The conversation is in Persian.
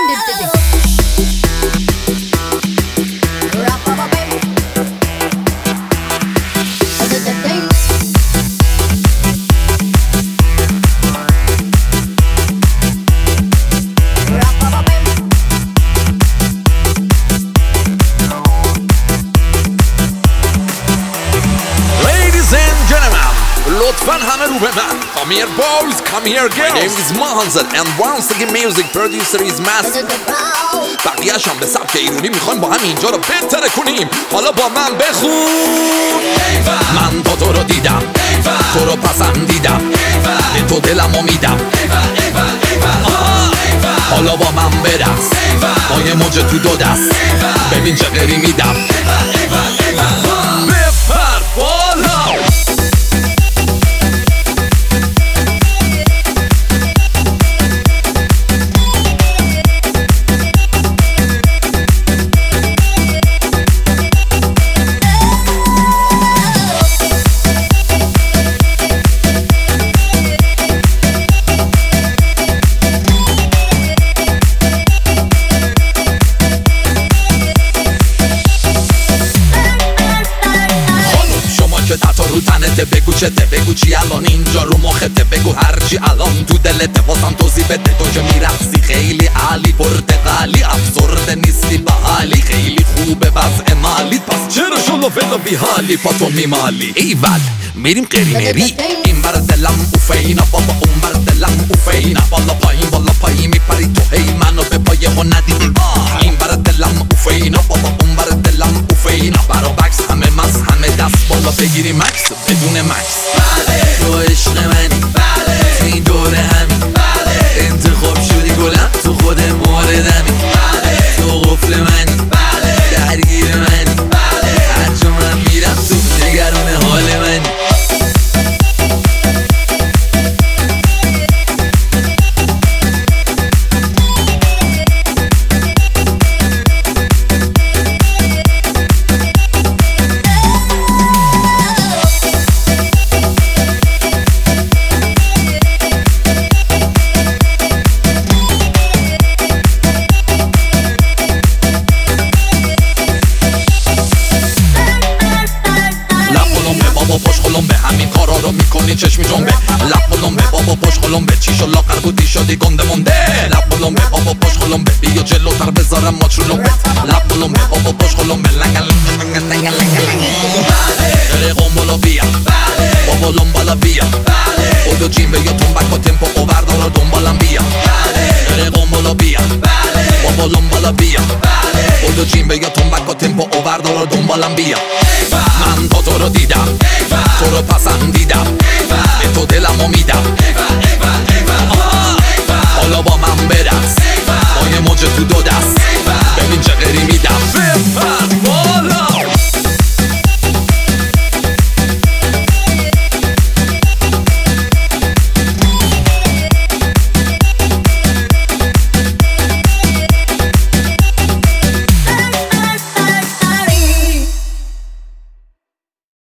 لطفاً همه رو به من. Come here boys, come here girls. My name is Mahanzad and once again music producer is Master. بقیه‌اش هم به سبک ایرونی میخوایم با هم اینجا رو بهتر کنیم. حالا با من بخون. من با تو رو دیدم، تو رو پسندیدم، به تو دلمو میدم. حالا با من برقص، با یه موج تو دو دست، ببین چه غری میدم. بپر بالا. رو تنته بگو چته، بگو چی الان اینجا رو مخته، بگو هرچی الان تو دلته، واسم توضیح بده. تو که میرقصی خیلی عالی، پرتقالی، افسرده نیستی بحالی، خیلی خوبه وضع مالیت، پس چرا شلو فلو بی حالی پاتو میمالی؟ ایول میریم قرینری، این بر دلم اوفینا، بابا اون بر دلم اوفینا، بالا پایین میپری تو، هی منو به پای ها ندیدی. این بر دلم اوفینا، بابا اون بر دلم اوفینا، برا بکس همه مز همه دست بالا بگیری مکس بدون مکس. تو عشق منی، تو این دوره همین، انتخاب شدی گلم، تو خود موردمی، تو قفل منی، درگیر منی، هر جا من میرم تو نگران حال منی. به همین کارا رو میکنی چشمی جنبه، لب به بابا پشت قلمبه، چی شو لاغر بودی شدی گنده مونده، لب به بابا پشت قلمبه، بیا جلوتر بذارم ماچ رو لبت، لب به بابا پشت قلمبه، لنگل داره قنبالا بیا، بابا لنبالا بیا، خودو جیم بیا تنبک و تمپو قوردارا دنبالم بیا، داره قنبالا بیا، بابا لنبالا بیا، خودو جیم بیا تنبک و تمپو قوردارا دنبالم بیا. من با تو رو دیدم،